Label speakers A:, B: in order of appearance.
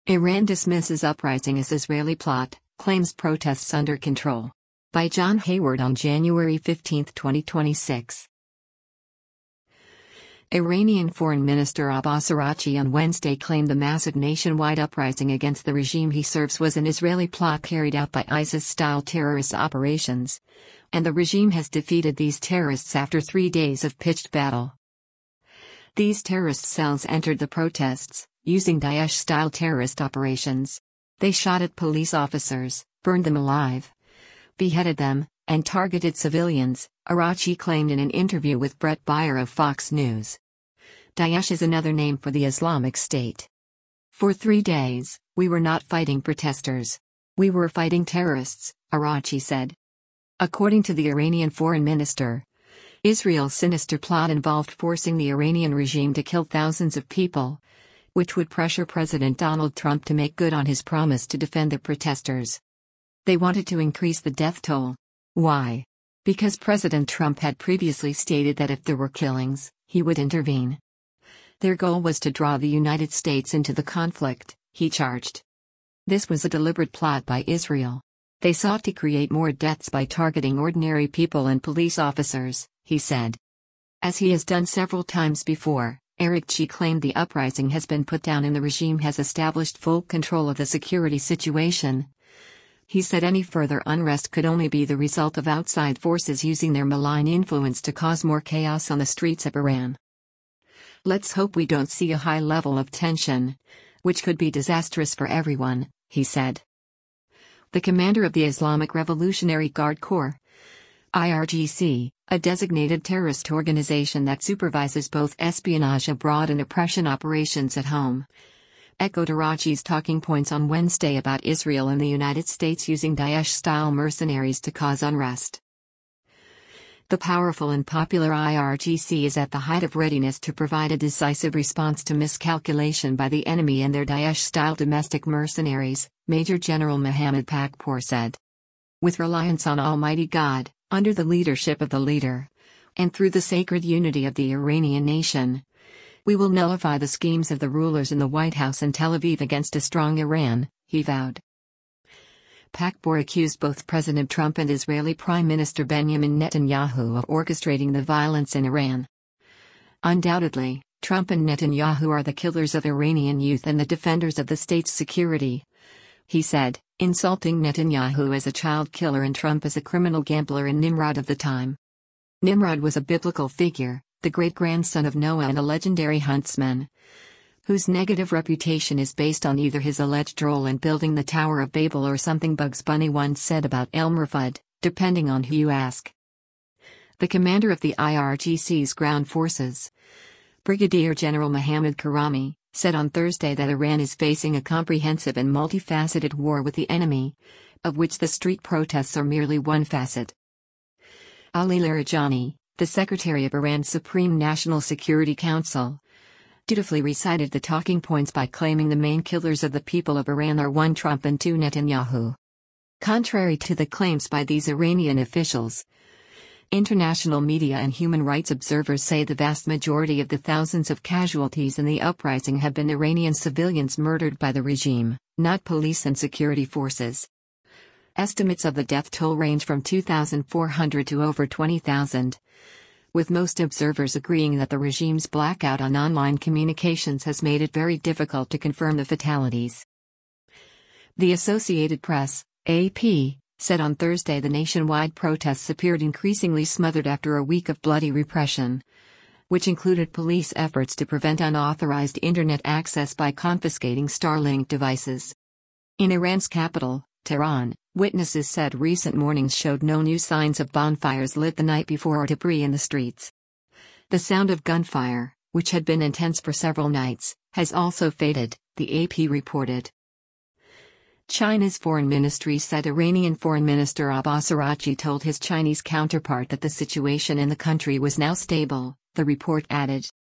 A: Iran dismisses uprising as Israeli plot, claims protests under control. By John Hayward on January 15, 2026. Iranian Foreign Minister Abbas Araghchi on Wednesday claimed the massive nationwide uprising against the regime he serves was an Israeli plot carried out by ISIS-style terrorist operations, and the regime has defeated these terrorists after 3 days of pitched battle. These terrorist cells entered the protests, using Daesh-style terrorist operations. They shot at police officers, burned them alive, beheaded them, and targeted civilians, Araghchi claimed in an interview with Brett Baier of Fox News. Daesh is another name for the Islamic State. For 3 days, we were not fighting protesters. We were fighting terrorists, Araghchi said. According to the Iranian foreign minister, Israel's sinister plot involved forcing the Iranian regime to kill thousands of people, which would pressure President Donald Trump to make good on his promise to defend the protesters. They wanted to increase the death toll. Why? Because President Trump had previously stated that if there were killings, he would intervene. Their goal was to draw the United States into the conflict, he charged. This was a deliberate plot by Israel. They sought to create more deaths by targeting ordinary people and police officers, he said. As he has done several times before, Araghchi claimed the uprising has been put down and the regime has established full control of the security situation. He said any further unrest could only be the result of outside forces using their malign influence to cause more chaos on the streets of Iran. Let's hope we don't see a high level of tension, which could be disastrous for everyone, he said. The commander of the Islamic Revolutionary Guard Corps, IRGC, a designated terrorist organization that supervises both espionage abroad and oppression operations at home, echoed Araghchi's talking points on Wednesday about Israel and the United States using Daesh-style mercenaries to cause unrest. The powerful and popular IRGC is at the height of readiness to provide a decisive response to miscalculation by the enemy and their Daesh-style domestic mercenaries, Major General Mohammad Pakpour said. With reliance on Almighty God, under the leadership of the leader, and through the sacred unity of the Iranian nation, we will nullify the schemes of the rulers in the White House and Tel Aviv against a strong Iran, he vowed. Pakpour accused both President Trump and Israeli Prime Minister Benjamin Netanyahu of orchestrating the violence in Iran. Undoubtedly, Trump and Netanyahu are the killers of Iranian youth and the defenders of the state's security, he said, insulting Netanyahu as a child killer and Trump as a criminal gambler and Nimrod of the time. Nimrod was a biblical figure, the great-grandson of Noah and a legendary huntsman, whose negative reputation is based on either his alleged role in building the Tower of Babel or something Bugs Bunny once said about Elmer Fudd, depending on who you ask. The commander of the IRGC's ground forces, Brigadier General Mohammad Karami, said on Thursday that Iran is facing a comprehensive and multifaceted war with the enemy, of which the street protests are merely one facet. Ali Larijani, the Secretary of Iran's Supreme National Security Council, dutifully recited the talking points by claiming the main killers of the people of Iran are 1 Trump and 2 Netanyahu. Contrary to the claims by these Iranian officials, international media and human rights observers say the vast majority of the thousands of casualties in the uprising have been Iranian civilians murdered by the regime, not police and security forces. Estimates of the death toll range from 2,400 to over 20,000, with most observers agreeing that the regime's blackout on online communications has made it very difficult to confirm the fatalities. The Associated Press, AP, said on Thursday the nationwide protests appeared increasingly smothered after a week of bloody repression, which included police efforts to prevent unauthorized internet access by confiscating Starlink devices. In Iran's capital, Tehran, witnesses said recent mornings showed no new signs of bonfires lit the night before or debris in the streets. The sound of gunfire, which had been intense for several nights, has also faded, the AP reported. China's foreign ministry said Iranian Foreign Minister Abbas Araghchi told his Chinese counterpart that the situation in the country was now stable, the report added.